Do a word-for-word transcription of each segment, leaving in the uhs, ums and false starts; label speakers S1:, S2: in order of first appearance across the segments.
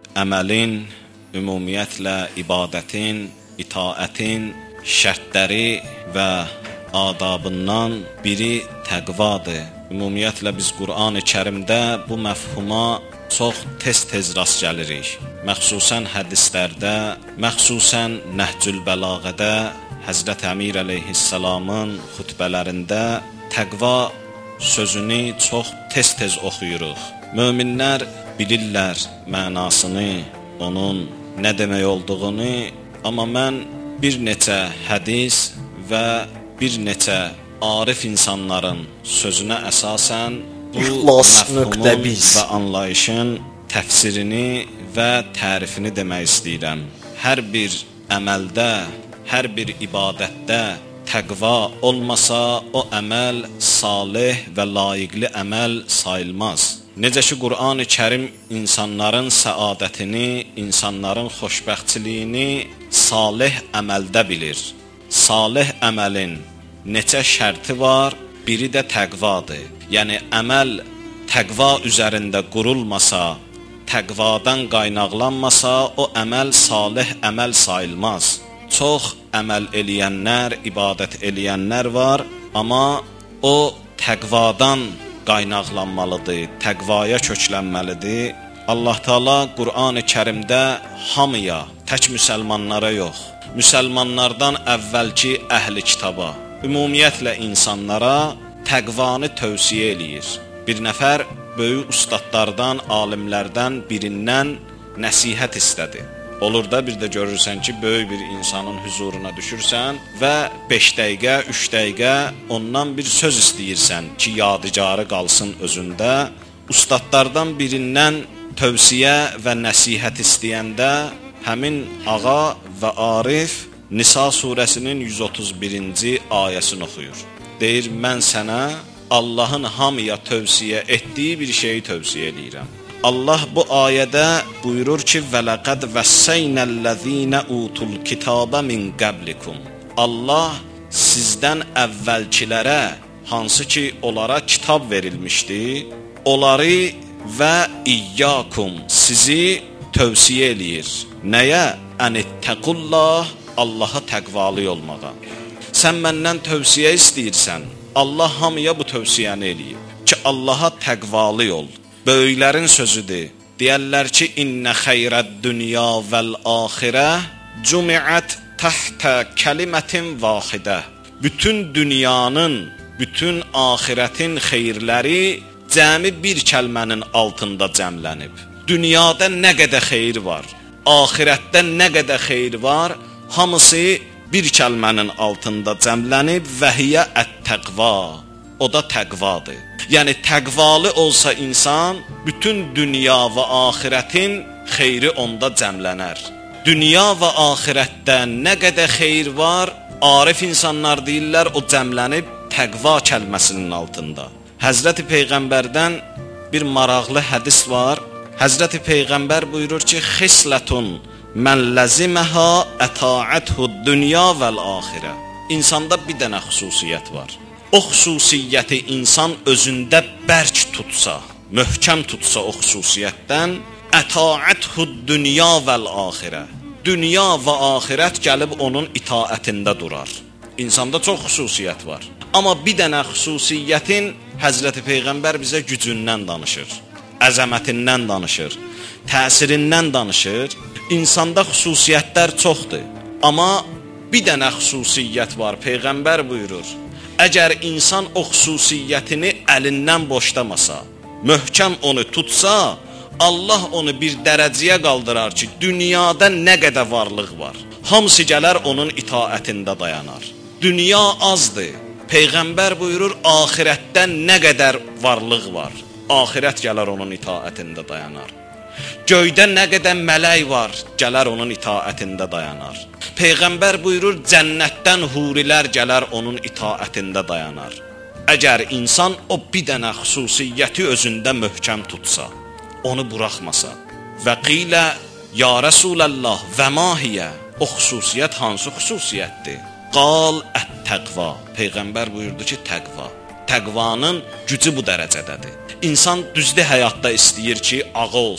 S1: əməlin, ümumiyyətlə ibadətin, itaətin şərtləri və adabından biri təqvadır. Ümumiyyətlə biz Qur'an-ı Kərimdə bu məfhuma çox tez-tez rast gəlirik. Məxsusən hədislərdə, məxsusən Nəhcül Bəlağədə, Həzrət Əmir əleyhissalamın xutbələrində təqva sözünü çox tez-tez oxuyuruq. Möminlər bilirlər mənasını, onun nə demək olduğunu, amma mən bir neçə hədis və bir neçə arif insanların sözünə əsasən bu məfhumun və anlayışın təfsirini və tərifini demək istəyirəm. Hər bir əməldə, hər bir ibadətdə təqva olmasa, o əməl salih və layiqli əməl sayılmaz. Necə ki, Qur'an-ı Kərim insanların səadətini, insanların xoşbəxtçiliyini salih əməldə bilir. Salih əməlin neçə şərti var, biri də təqvadır. Yəni, əməl təqva üzərində qurulmasa, təqvadan qaynaqlanmasa, o əməl salih əməl sayılmaz. Çox əməl eləyənlər, ibadət eləyənlər var, amma o təqvadan qaynaqlanmalıdır, təqvaya köklənməlidir. Allah Teala Qur'an-ı Kərimdə hamıya, tək müsəlmanlara yox, müsəlmanlardan əvvəlki əhli kitaba, ümumiyyətlə insanlara təqvanı tövsiyə eləyir. Bir nəfər böyük ustadlardan, alimlərdən birindən nəsihət istədi. Olur da bir də görürsən ki, böyük bir insanın huzuruna düşürsən və beş dəqiqə, üç dəqiqə ondan bir söz istəyirsən ki, yadigarı qalsın özündə. Ustadlardan birindən tövsiyə və nəsihət istəyəndə həmin ağa və arif Nisa surəsinin yüz otuz birinci ayəsini oxuyur. Deyir, mən sənə Allahın hamıya tövsiyə etdiyi bir şeyi tövsiyə edirəm. Allah bu ayədə buyurur ki, vələqəd vəssəynəl-ləzīnə utul kitabə min qəblikum. Allah sizdən əvvəlkilərə, hansı ki onlara kitab verilmişdi, onları və iyyakum sizi tövsiyə eləyir. Nəyə? Ənittəqullah, Allaha təqvalı olmağa. Sən məndən tövsiyə istəyirsən, Allah hamıya bu tövsiyəni eləyib ki, Allaha təqvalı ol. Böyüklərin sözüdür. Deyərlər ki, İnnə xeyrəd-dünya vəl-axirə cümiət təhtə kəlimətin vaxidə. Bütün dünyanın, bütün axirətin xeyirləri cəmi bir kəlmənin altında cəmlənib. Dünyada nə qədər xeyir var, axirətdə nə qədər xeyir var, hamısı bir kəlmənin altında cəmlənib və hiyə ət-təqva. O da təqvadır. Yəni, təqvalı olsa insan, bütün dünya və axirətin xeyri onda cəmlənər. Dünya və axirətdə nə qədər xeyir var, arif insanlar deyirlər, o cəmlənib təqva kəlməsinin altında. Həzrəti Peyğəmbərdən bir maraqlı hədis var. Həzrəti Peyğəmbər buyurur ki, xislətun mən ləziməhə ətaəthud dünya vəl-axirə. İnsanda bir dənə xüsusiyyət var. O xüsusiyyəti insan özündə bərk tutsa, möhkəm tutsa o xüsusiyyətdən, ətaəthud dünya vəl-axirə. Dünya və axirət gəlib onun itaətində durar. İnsanda çox xüsusiyyət var. Amma bir dənə xüsusiyyətin Həzrəti Peyğəmbər bizə gücündən danışır, əzəmətindən danışır, təsirindən danışır. İnsanda xüsusiyyətlər çoxdur. Amma bir dənə xüsusiyyət var, Peyğəmbər buyurur. Əgər insan o xüsusiyyətini əlindən boşlamasa, möhkəm onu tutsa, Allah onu bir dərəcəyə qaldırar ki, dünyada nə qədər varlıq var, hamısı gələr onun itaətində dayanar. Dünya azdır. Peyğəmbər buyurur, axirətdə nə qədər varlıq var, axirət gələr onun itaətində dayanar. Göydə nə qədər mələk var, gələr onun itaətində dayanar. Peyğəmbər buyurur, cənnətdən hurilər gələr onun itaətində dayanar. Əgər insan o bir dənə xüsusiyyəti özündə möhkəm tutsa, onu buraxmasa və qilə, ya Rəsuləllah və mahiyə, o xüsusiyyət hansı xüsusiyyətdir? Qal ət-təqva. Peyğəmbər buyurdu ki, təqva. Təqvanın gücü bu dərəcədədir. İnsan düzdə həyatda istəyir ki, ağa olsun,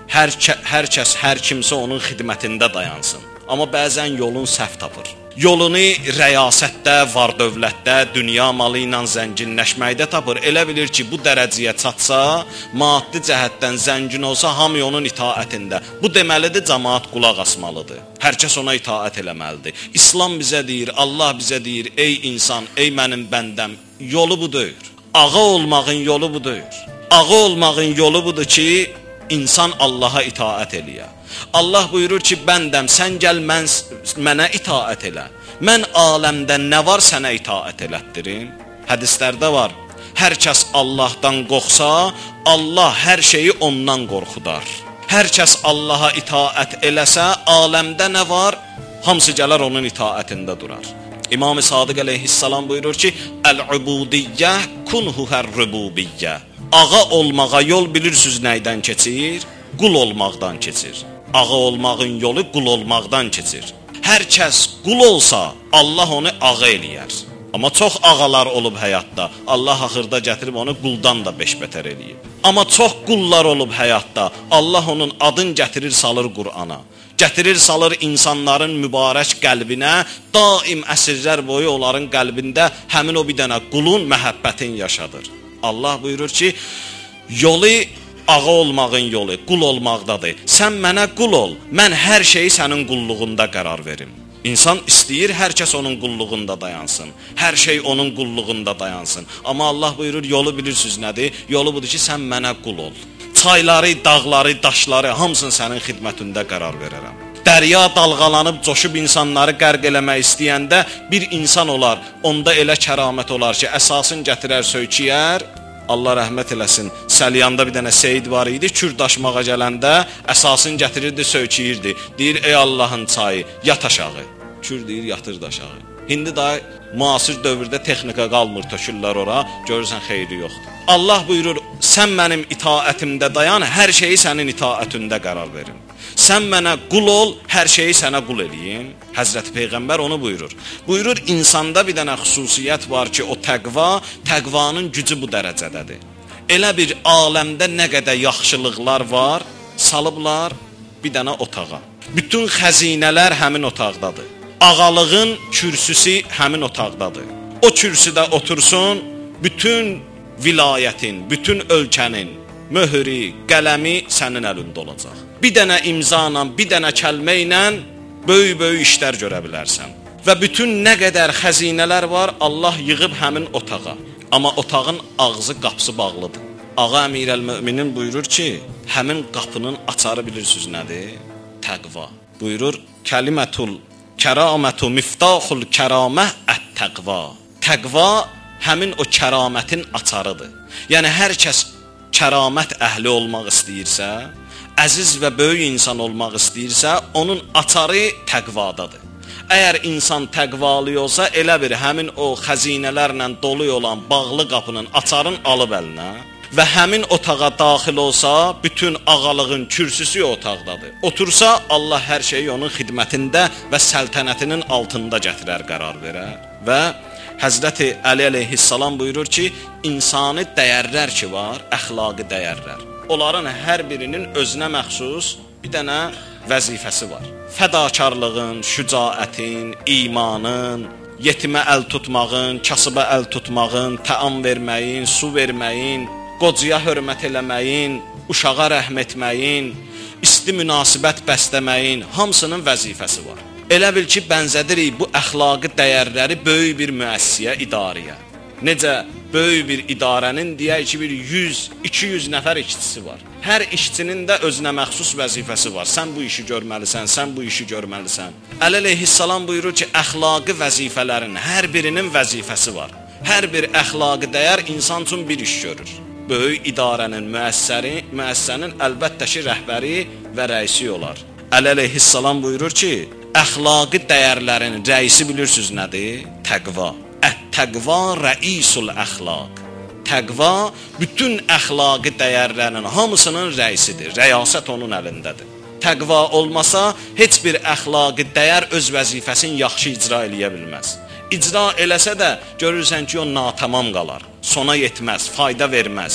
S1: Hər, hər kəs, hər kimsə onun xidmətində dayansın. Amma bəzən yolun səhv tapır. Yolunu rəyasətdə, var-dövlətdə, dünya malı ilə zənginləşməkdə tapır. Elə bilir ki, bu dərəcəyə çatsa, maddi cəhətdən zəngin olsa, hamı onun itaətində. Bu deməlidir, cəmaət qulaq asmalıdır. Hər kəs ona itaət eləməlidir. İslam bizə deyir, Allah bizə deyir, ey insan, ey mənim bəndəm, yolu budur. Ağa olmağın yolu budur. Ağa olmağın yolu budur ki, İnsan Allaha itaət eləyə. Allah buyurur ki, bəndəm, sən gəl mən, mənə itaət elə. Mən aləmdə nə var sənə itaət elətdirim? Hədislərdə var, hər kəs Allahdan qorxsa, Allah hər şeyi ondan qorxudar. Hər kəs Allaha itaət eləsə, aləmdə nə var? Hamısı gələr onun itaətində durar. İmam-ı Sadiq əleyhissalam buyurur ki, Əl-ubudiyyə kunhuhər-rububiyyə. Ağa olmağa yol bilirsiniz nəydən keçir? Qul olmaqdan keçir. Ağa olmağın yolu qul olmaqdan keçir. Hər kəs qul olsa, Allah onu ağa eləyər. Amma çox ağalar olub həyatda, Allah axırda gətirib onu quldan da beş bətər eləyib. Amma çox qullar olub həyatda, Allah onun adını gətirir, salır Qur'ana. Gətirir, salır insanların mübarək qəlbinə, daim əsrlər boyu onların qəlbində həmin o bir dənə qulun məhəbbətin yaşadır. Allah buyurur ki, yolu ağa olmağın yolu, qul olmaqdadır. Sən mənə qul ol, mən hər şeyi sənin qulluğunda qərar verim. İnsan istəyir, hər kəs onun qulluğunda dayansın. Hər şey onun qulluğunda dayansın. Amma Allah buyurur, yolu bilirsiniz nədir? Yolu budur ki, sən mənə qul ol. Çayları, dağları, daşları, hamısını sənin xidmətində qərar verərəm. Dərya dalğalanıb, coşub insanları qərq eləmək istəyəndə bir insan olar, onda elə kəramət olar ki, əsasını gətirər, söyküyər. Allah rəhmət eləsin, Səlyanda bir dənə Seyid var idi, kür daşmağa gələndə əsasını gətirirdi, söyküyirdi. Deyir, ey Allahın çayı, yat aşağı. Kür deyir, yatır da aşağı. İndi da müasir dövrdə texnika qalmır, tökürlər ora, görürsən xeyri yoxdur. Allah buyurur, sən mənim itaətimdə dayan, hər şeyi sənin itaətində qərar verim. Sən mənə qul ol, hər şeyi sənə qul eləyim. Həzrəti Peyğəmbər onu buyurur. Buyurur, insanda bir dənə xüsusiyyət var ki, o təqva, təqvanın gücü bu dərəcədədir. Elə bir aləmdə nə qədər yaxşılıqlar var, salıblar bir dənə otağa. Bütün xəzinələr həmin otaqdadır. Ağalığın kürsüsü həmin otaqdadır. O kürsüdə otursun, bütün vilayətin, bütün ölkənin möhürü, qələmi sənin əlində olacaq. Bir dənə imzanla, bir dənə kəlmə ilə böyük-böyük işlər görə bilərsən. Və bütün nə qədər xəzinələr var, Allah yığıb həmin otağa. Amma otağın ağzı, qapısı bağlıdır. Ağa Əmirəl-Möminin buyurur ki, həmin qapının açarı bilirsiniz nədir? Təqva. Buyurur, kəlimətul kəramətu miftahul kəramə ət-təqva. Təqva həmin o kəramətin açarıdır. Yəni hər kəs kəramət əhli olmaq istəyirsə, əziz və böyük insan olmaq istəyirsə, onun açarı təqvadadır. Əgər insan təqvalı olsa, elə bir həmin o xəzinələrlə dolu olan bağlı qapının açarını alıb əlinə və həmin otağa daxil olsa, bütün ağalığın kürsüsü otaqdadır. Otursa, Allah hər şeyi onun xidmətində və səltənətinin altında gətirər, qərar verər. Və Həzrəti Əli əleyhissalam buyurur ki, insani dəyərlər ki var, əxlaqi dəyərlər. Onların hər birinin özünə məxsus bir dənə vəzifəsi var. Fədakarlığın, şücaətin, imanın, yetimə əl tutmağın, kasıbə əl tutmağın, təam verməyin, su verməyin, qocuya hörmət eləməyin, uşağa rəhm etməyin, isti münasibət bəsləməyin, hamısının vəzifəsi var. Elə bil ki, bənzədirik bu əxlaqi dəyərləri böyük bir müəssisə, idarəyə. Necə böyük bir idarənin deyək ki, bir yüz iki yüz nəfər işçisi var. Hər işçinin də özünə məxsus vəzifəsi var. Sən bu işi görməlisən, sən bu işi görməlisən. Əli əleyhissalam buyurur ki, əxlaqi vəzifələrin hər birinin vəzifəsi var. Hər bir əxlaqi dəyər insan üçün bir iş görür. Böyük idarənin, müəssisənin, müəssisənin əlbəttə ki, rəhbəri və rəisi olar. Əli əleyhissalam buyurur ki, əxlaqi dəyərlərin rəisi bilirsiniz nədir? Təqva. Ət-təqva rəisul əxlaq. Təqva bütün əxlaqi dəyərlərin hamısının rəisidir. Rəyasət onun əlindədir. Təqva olmasa heç bir əxlaqi dəyər öz vəzifəsini yaxşı icra eləyə bilməz. İcra eləsə də görürsən ki, o natamam qalar. Sona yetməz, fayda verməz.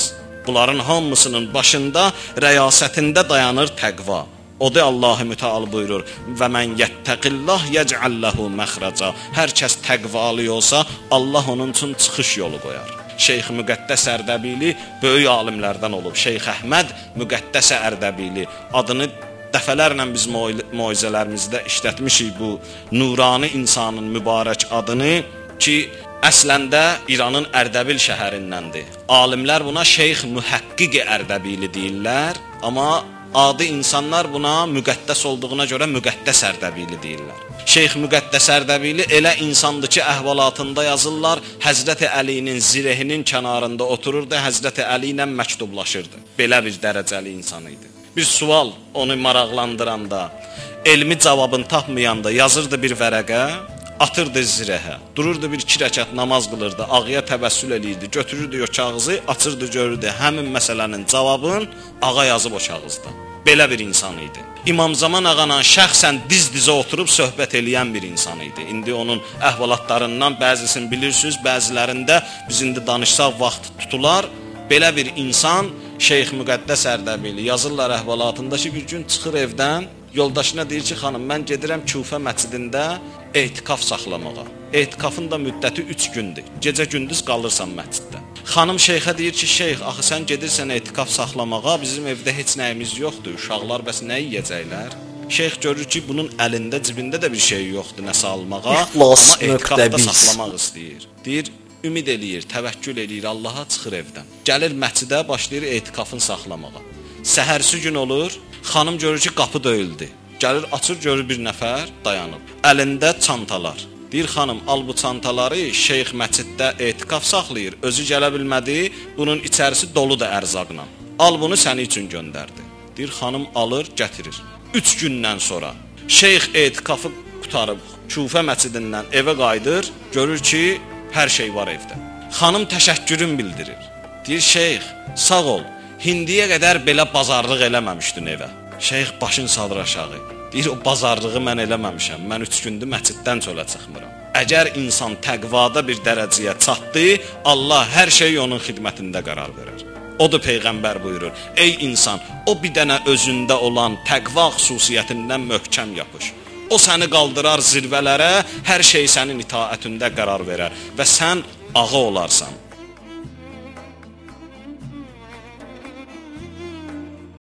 S1: Bunların hamısının başında, rəyasətində dayanır təqva. O da Allah-u Müteala buyurur: "Və men yettaqillah yec'al lehu məxraca." Hər kəs təqvalı olsa, Allah onun üçün çıxış yolu qoyar. Şeyx Müqəddəs Ərdəbili böyük alimlərdən olub. Şeyx Əhməd Müqəddəs Ərdəbili adını dəfələrlə biz moizələrimizdə işlətmişik bu nurani insanın mübarək adını ki, əslində İranın Ərdəbil şəhərindəndir. Alimlər buna Şeyx Mühəqqiq Ərdəbili deyirlər, amma adi insanlar buna müqəddəs olduğuna görə Müqəddəs Ərdəbili deyirlər. Şeyx Müqəddəs Ərdəbili elə insandır ki, əhvalatında yazırlar, Həzrəti Əlinin zirehinin kənarında otururdu, Həzrəti Əli ilə məktublaşırdı. Belə bir dərəcəli insan idi. Bir sual onu maraqlandıranda, elmi cavabını tapmayanda yazırdı bir vərəqə, atırdı zirəhə, dururdu bir iki rəkat namaz qılırdı, ağaya təbəssül eləyirdi, götürürdü o kağızı, açırdı, görürdü həmin məsələnin cavabını ağa yazıb o kağızda. Belə bir insan idi. İmam Zaman ağana şəxsən diz-dizə oturub söhbət eləyən bir insan idi. İndi onun əhvalatlarından bəzisini bilirsiniz, bəzilərində biz indi danışsaq vaxt tutular. Belə bir insan Şeyx Müqəddəs Ərdəbili yazırlar əhvalatında ki, bir gün çıxır evdən, yoldaşına deyir ki, xanım, mən gedirəm Kufə məscidində etikaf saxlamağa. Etikafın da müddəti üç gündür. Gecə-gündüz qalırsan məsciddə. Xanım şeyxə deyir ki, şeyx, axı sən gedirsən etikaf saxlamağa, bizim evdə heç nəyimiz yoxdur, uşaqlar bəs nə yeyəcəklər? Şeyx görür ki, bunun əlində, cibində də bir şey yoxdur nəsə almağa, amma etikafda saxlamaq istəyir. Deyir, ümid eləyir, təvəkkül eləyir, Allaha çıxır evdən. Gəlir məscidə, başlayır etikafını saxlamağa. Səhərsi gün olur, xanım görür ki, qapı döyüldü. Gəlir, açır, görür bir nəfər dayanıb. Əlində çantalar. Deyir, xanım, al bu çantaları, şeyx məsciddə etikaf saxlayır. Özü gələ bilmədi, bunun içərisi dolu da ərzaqla. Al bunu səni üçün göndərdi. Deyir, xanım alır, gətirir. Üç gündən sonra şeyx etikafı qutarıb Kufə məscidindən evə qayıdır, görür ki, hər şey var evdə. Xanım təşəkkürün bildirir. Deyir, şeyx, sağ ol, hindiyə qədər belə bazarlıq eləməmişdin evə. Şeyx başını salır aşağı. Deyir, o bazarlığı mən eləməmişəm, mən üç gündür məsciddən çölə çıxmıram. Əgər insan təqvada bir dərəcəyə çatdı, Allah hər şey onun xidmətində qərar verər. O da Peyğəmbər buyurur, ey insan, o bir dənə özündə olan təqva xüsusiyyətindən möhkəm yapış. O səni qaldırar zirvələrə, hər şey sənin itaətində qərar verər və sən ağa olarsan.